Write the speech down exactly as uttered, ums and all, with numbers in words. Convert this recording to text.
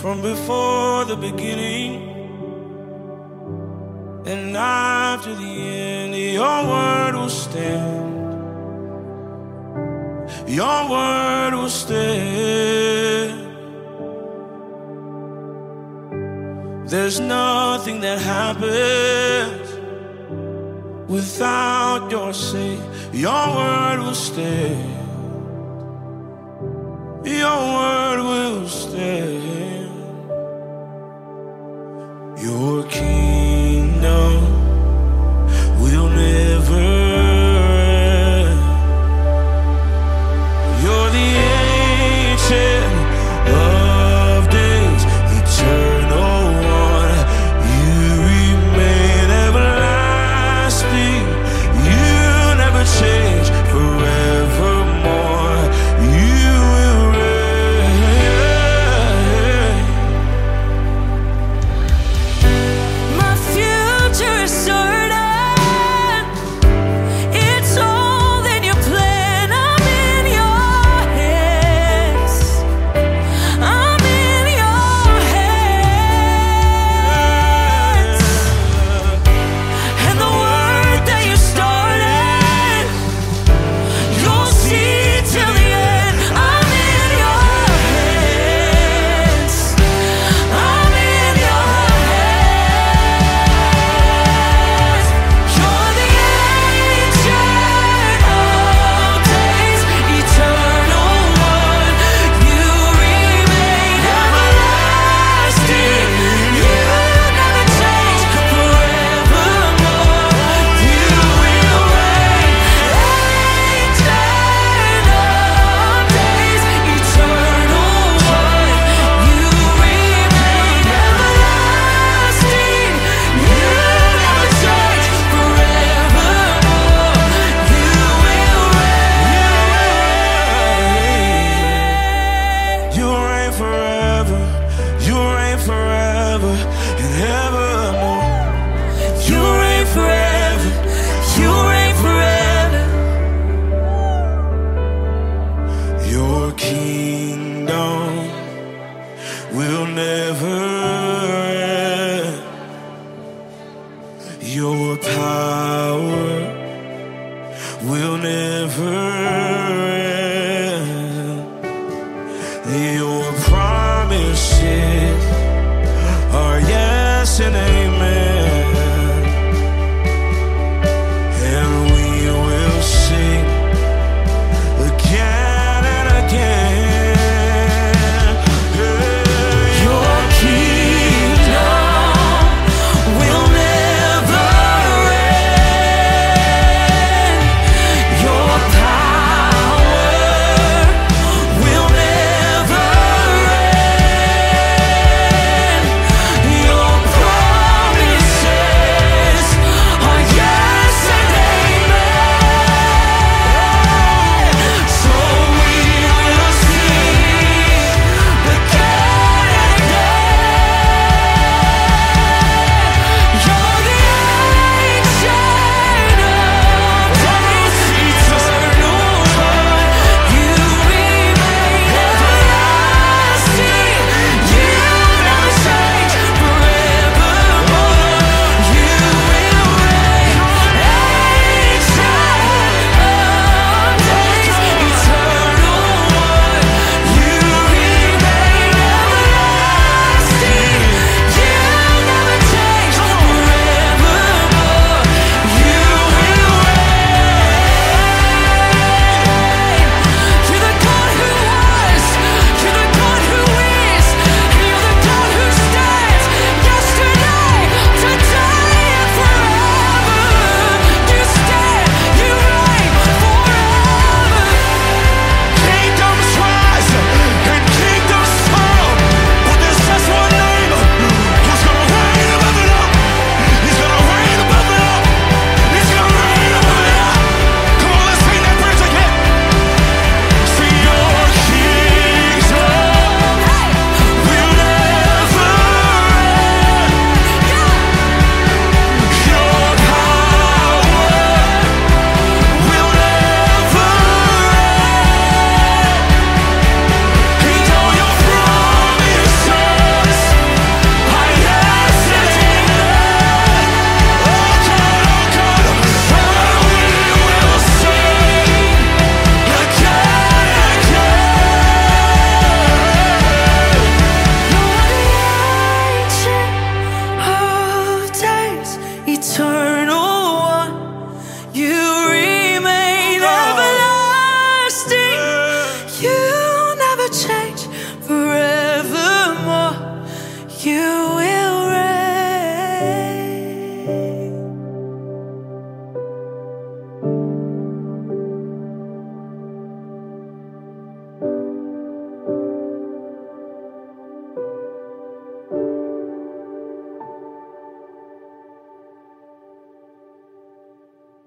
from before the beginning and after the end. Your word will stand. Your word will stand. There's nothing that happens without your say. Your word will stand. Your word will stand. Your kingdom will never end. You're the ancient of days, eternal one. You remain everlasting. You never change, forevermore. You will reign. My future is certain. It's all in your plan. I'm in your hands. I'm in your hands. And the work that you started, you'll see till the end. I'm in your hands. I'm in your hands. You're the ancient of days, eternal one. You remain everlasting. You never change, forevermore. You will reign. Ancient of days, eternal one. You remain everlasting. You never change, forevermore. You will reign. You reign forever. You reign forever and evermore. You reign forever. You reign forever. Your kingdom will never end. Your power will never